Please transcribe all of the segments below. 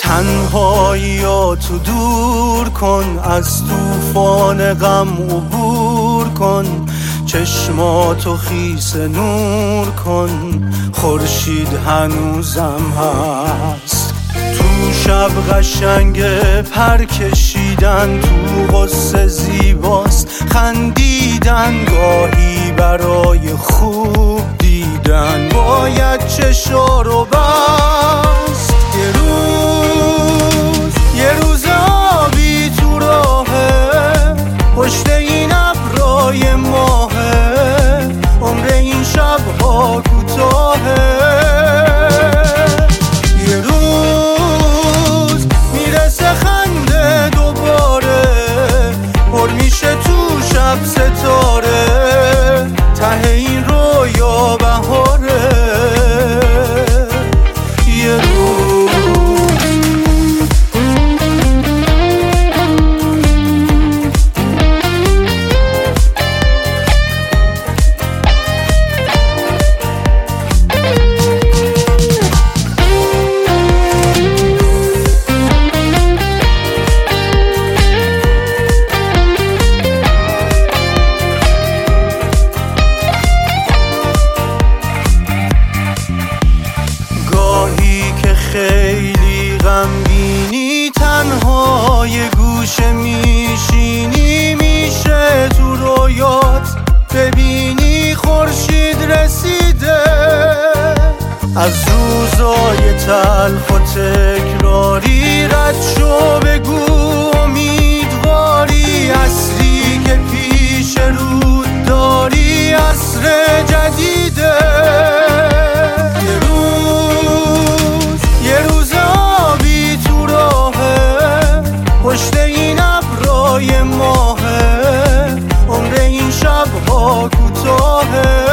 تنهاییاتو دور کن، از طوفان غم عبور کن، چشماتو خیس نور کن، خورشید هنوزم هست. تو شب قشنگ پر کشیدن، تو غصه زیباست خندیدن، گاهی برای خوب دیدن باید چشا رو بست. یه روز آبی تو راهه، پشت این ابرای ماهه، عمر این شبها کوتاهه. یه روز میرسه خنده دوباره، پر میشه تو شب ستاره، ته این رویا بهاره. یه خیلی غمگینی، تنها یه گوشه میشینی، میشه تو رویات ببینی خورشید رسیده. از روزای تلخ و تکراری رد شو، بگو امیدواری، عصری که پیش رود داری عصر جدیده. پشت این ابرای ماهه، عمر این شبها کوتاهه.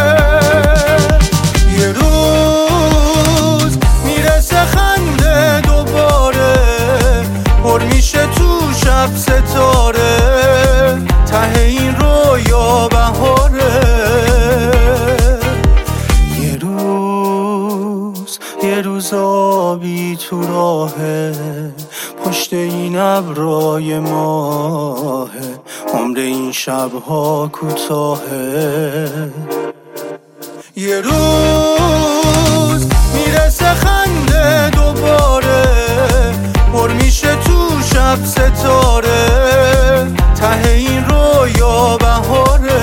یه روز میرسه خنده دوباره، پر میشه تو شب ستاره، ته این رویا بهاره. یه روز آبی تو راهه، پشت این ابرای ماهه، عمر این شبها کوتاهه. یه روز میرسه خنده دوباره، پر میشه تو شب ستاره، ته این رویا بهاره.